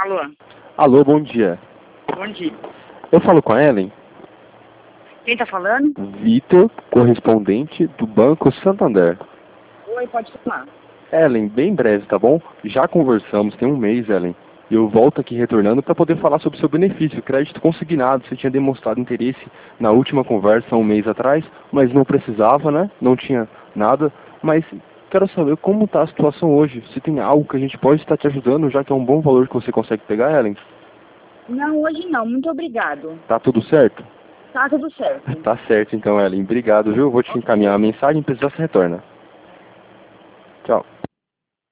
Alô, Alô, bom dia. bom dia. Eu falo com a Ellen? Quem tá falando? Vitor, correspondente do Banco Santander. Oi, pode falar. Ellen, bem breve, tá bom? Já conversamos, tem um mês, Ellen. Eu volto aqui retornando para poder falar sobre o seu benefício, crédito consignado. Você tinha demonstrado interesse na última conversa, um mês atrás, mas não precisava, né? Não tinha nada. Mas quero saber como está a situação hoje. Se tem algo que a gente pode estar te ajudando, já que é um bom valor que você consegue pegar, Ellen. Não, hoje não, muito obrigado. Tá tudo certo? Tá tudo certo. Tá certo então, Ellen. Obrigado, viu? Vou te encaminhar a mensagem, precisar você retorna. Tchau.